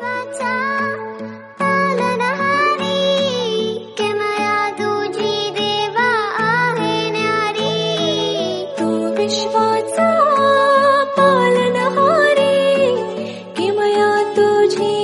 विश्वाचा पालनहारी किमया तुझी देवा आहे न्यारी तू विश्वाचा पालनहारी किमया तुझी